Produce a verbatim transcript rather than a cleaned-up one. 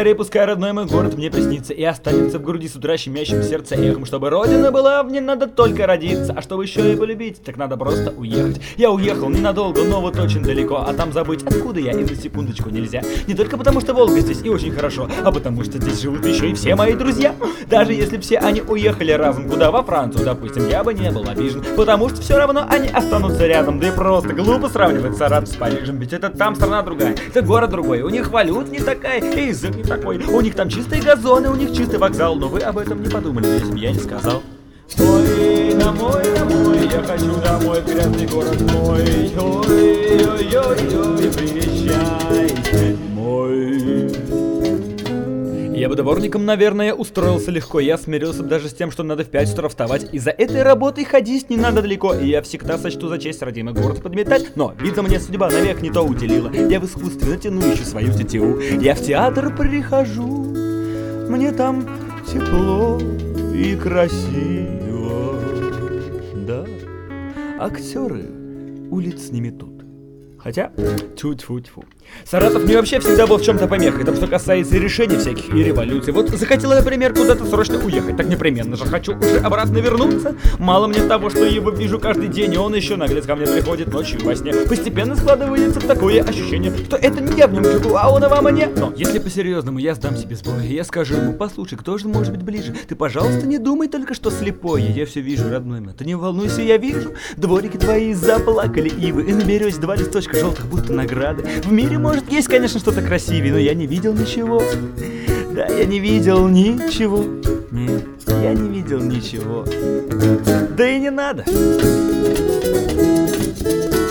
скорее пускай родной мой город мне приснится и останется в груди с утра щемящим сердце эхом. Чтобы родина была, в ней надо только родиться, а чтобы еще и полюбить, так надо просто уехать. Я уехал ненадолго, но вот очень далеко, а там забыть, откуда я, и на секундочку нельзя. Не только потому, что Волга здесь и очень хорошо, а потому что здесь живут еще и все мои друзья. Даже если все они уехали разом куда, во Францию, допустим, я бы не был обижен, потому что все равно они останутся рядом. Да и просто глупо сравнивать Саратов с Парижем, ведь это там страна другая, это город другой, у них валют не такая, и язык не такой, у них там чистые газоны, у них чистый вокзал, но вы об этом не подумали, если бы я не сказал. Ой, домой, домой, я хочу домой, в грязный город мой. Ой, ой, ой, ой, приезжай мой. Я бы дворником, наверное, устроился легко. Я смирился даже с тем, что надо в пять утра вставать, и за этой работой ходить не надо далеко. И я всегда сочту за честь родимый город подметать. Но, видно, мне судьба навек не то уделила. Я в искусстве натяну еще свою тетиву. Я в театр прихожу, мне там тепло и красиво. Да, актеры улиц не метут. Хотя, тьфу-тьфу-тьфу. Саратов мне вообще всегда был в чем-то помехой, там что касается решений всяких и революций. Вот захотела, например, куда-то срочно уехать, так непременно же хочу уже обратно вернуться. Мало мне того, что его вижу каждый день, и он еще наглец ко мне приходит ночью во сне. Постепенно складывается такое ощущение, что это не я в нем живу, а он и вам, а не. Но если по-серьезному я сдам себе сбой, я скажу ему: послушай, кто же может быть ближе? Ты, пожалуйста, не думай только, что слепой. Я все вижу, родной мой, ты не волнуйся, я вижу. Дворики твои заплакали ивы, и на березе два листочка желтых, будто награды. В мире, может, есть, конечно, что-то красивее, но я не видел ничего. Да, я не видел ничего. Нет, я не видел ничего. Да и не надо.